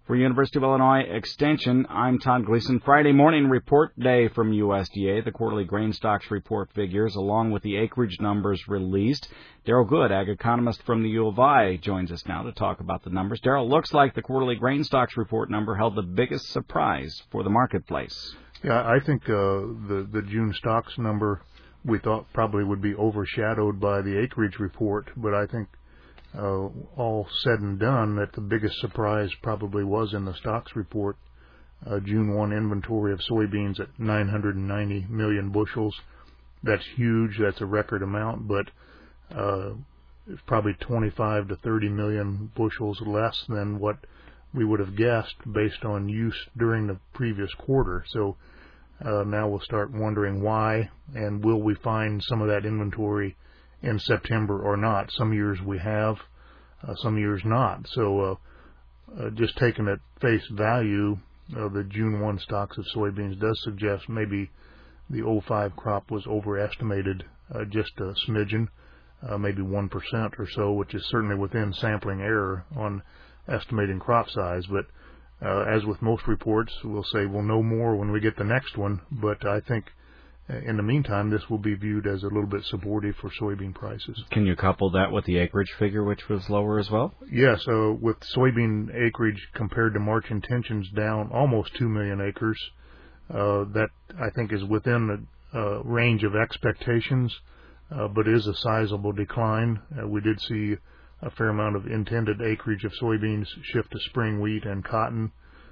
For University of Illinois Extension, I'm Todd Gleason. Friday morning report day from USDA. The quarterly grain stocks report figures, along with the acreage numbers released. Darrell Good, ag economist from the U of I, joins us now to talk about the numbers. Darrell, looks like the quarterly grain stocks report number held the biggest surprise for the marketplace. Yeah, I think the June stocks number we thought probably would be overshadowed by the acreage report, but I think all said and done, that the biggest surprise probably was in the stocks report. June 1 inventory of soybeans at 990 million bushels. That's huge. That's a record amount, but it's probably 25 to 30 million bushels less than what we would have guessed based on use during the previous quarter. So now we'll start wondering why, and will we find some of that inventory in September or not. Some years we have, some years not. So just taking at face value, the June 1 stocks of soybeans does suggest maybe the 05 crop was overestimated just a smidgen, maybe 1% or so, which is certainly within sampling error on estimating crop size. But as with most reports, we'll say we'll know more when we get the next one. But I think in the meantime, this will be viewed as a little bit supportive for soybean prices. Can you couple that with the acreage figure, which was lower as well? Yeah, so with soybean acreage compared to March intentions down almost 2 million acres, that I think is within the range of expectations, but is a sizable decline. We did see a fair amount of intended acreage of soybeans shift to spring wheat and cotton.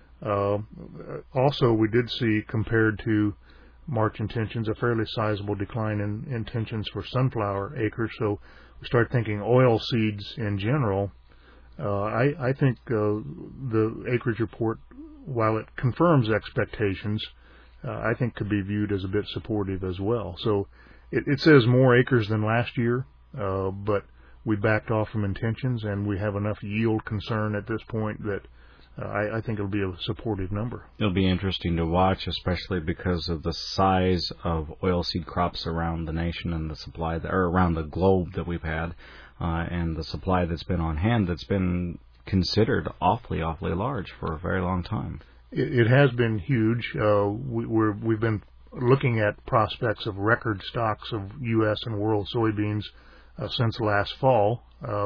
Also, we did see, compared to March intentions, a fairly sizable decline in intentions for sunflower acres. So we start thinking oil seeds in general. I think the acreage report, while it confirms expectations, I think could be viewed as a bit supportive as well. So it says more acres than last year, but we backed off from intentions, and we have enough yield concern at this point that I think it'll be a supportive number. It'll be interesting to watch, especially because of the size of oilseed crops around the nation and the supply, or around the globe that we've had, and the supply that's been on hand that's been considered awfully large for a very long time. It has been huge. We've been looking at prospects of record stocks of U.S. and world soybeans since last fall.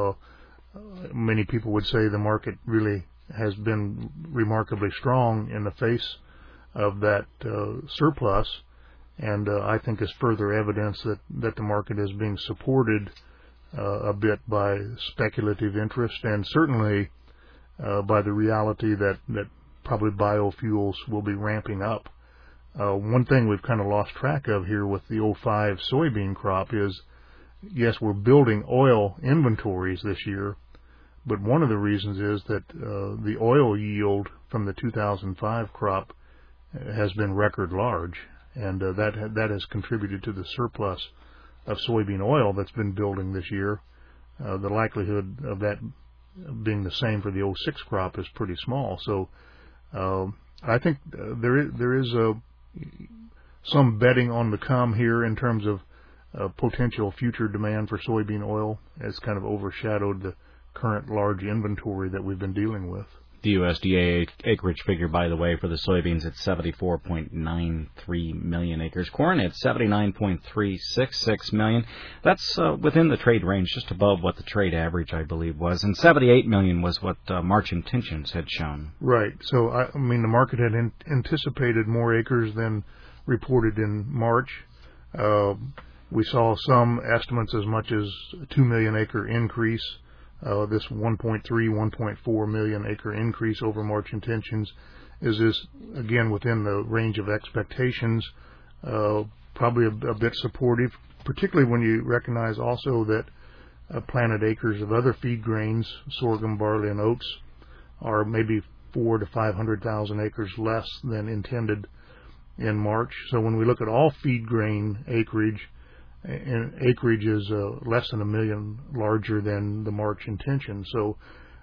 Many people would say the market really has been remarkably strong in the face of that surplus, and I think is further evidence that the market is being supported a bit by speculative interest, and certainly by the reality that probably biofuels will be ramping up. One thing we've kind of lost track of here with the 05 soybean crop is, yes, we're building oil inventories this year, but one of the reasons is that the oil yield from the 2005 crop has been record large, and that has contributed to the surplus of soybean oil that's been building this year. The likelihood of that being the same for the 06 crop is pretty small. So I think there is some betting on the come here in terms of potential future demand for soybean oil has kind of overshadowed the current large inventory that we've been dealing with. The USDA acreage figure, by the way, for the soybeans at 74.93 million acres. Corn at 79.366 million. That's within the trade range, just above what the trade average, I believe, was. And 78 million was what March intentions had shown. Right. So, I mean, the market had anticipated more acres than reported in March. We saw some estimates as much as a 2 million acre increase. This 1.3, 1.4 million acre increase over March intentions is again within the range of expectations, probably a bit supportive, particularly when you recognize also that planted acres of other feed grains, sorghum, barley, and oats, are maybe 400,000 to 500,000 acres less than intended in March. So when we look at all feed grain acreage, and acreage is less than 1 million larger than the March intention. So,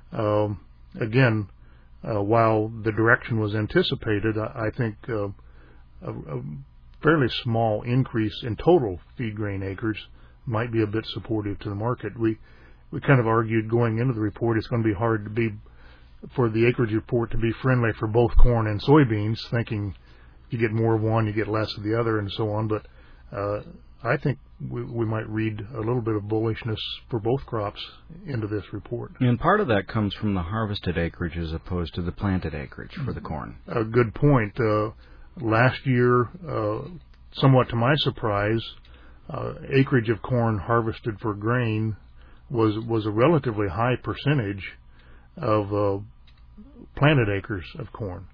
again, while the direction was anticipated, I think a fairly small increase in total feed grain acres might be a bit supportive to the market. We kind of argued going into the report it's going to be hard to be for the acreage report to be friendly for both corn and soybeans, thinking you get more of one, you get less of the other, and so on. But I think we might read a little bit of bullishness for both crops into this report. And part of that comes from the harvested acreage as opposed to the planted acreage for the corn. A good point. Last year, somewhat to my surprise, acreage of corn harvested for grain was a relatively high percentage of planted acres of corn.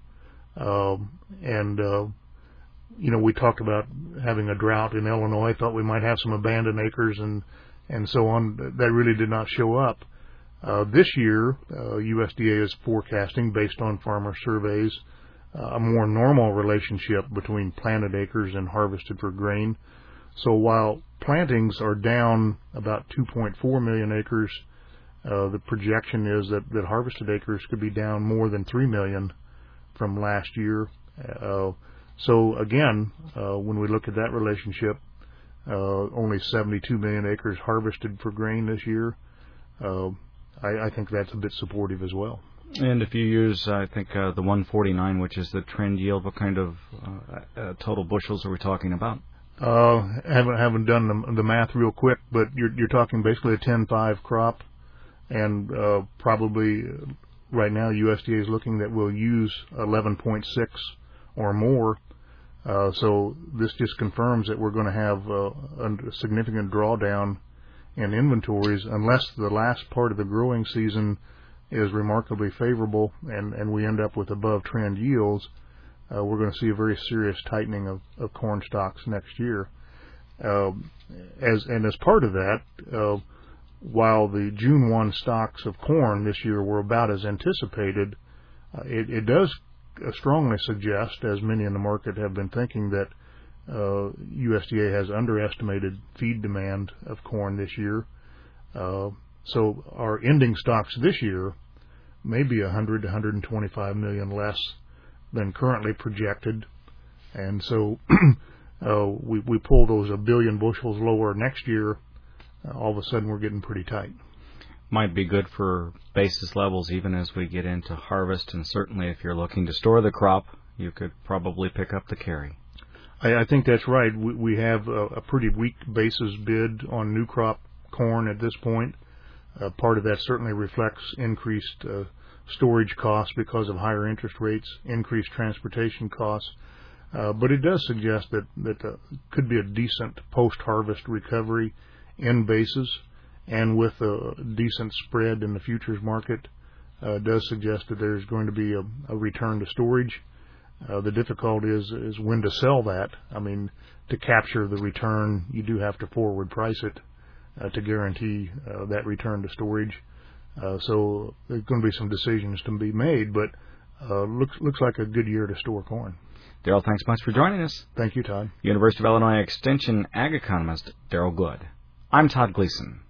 We talked about having a drought in Illinois, thought we might have some abandoned acres and so on. That really did not show up. This year, USDA is forecasting, based on farmer surveys, a more normal relationship between planted acres and harvested for grain. So while plantings are down about 2.4 million acres, the projection is that harvested acres could be down more than 3 million from last year. So again, when we look at that relationship, only 72 million acres harvested for grain this year. I think that's a bit supportive as well. And if you use, I think, the 149, which is the trend yield, what kind of total bushels are we talking about? Haven't done the math real quick, but you're talking basically a 10.5 crop, and probably right now USDA is looking that we'll use 11.6 or more. So this just confirms that we're going to have a significant drawdown in inventories unless the last part of the growing season is remarkably favorable and we end up with above trend yields. We're going to see a very serious tightening of corn stocks next year. As part of that, while the June 1 stocks of corn this year were about as anticipated, it does strongly suggest, as many in the market have been thinking, that USDA has underestimated feed demand of corn this year. So our ending stocks this year may be 100 to 125 million less than currently projected, and so we pull those 1 billion bushels lower next year. All of a sudden, we're getting pretty tight. Might be good for basis levels even as we get into harvest, and certainly if you're looking to store the crop, you could probably pick up the carry. I think that's right. We have a pretty weak basis bid on new crop corn at this point. Part of that certainly reflects increased storage costs because of higher interest rates, increased transportation costs. But it does suggest that could be a decent post-harvest recovery in basis, and with a decent spread in the futures market, does suggest that there's going to be a return to storage. The difficulty is when to sell that. I mean, to capture the return, you do have to forward price it to guarantee that return to storage. So there's going to be some decisions to be made, but looks like a good year to store corn. Darrell, thanks much for joining us. Thank you, Todd. University of Illinois Extension ag economist Darrell Good. I'm Todd Gleason.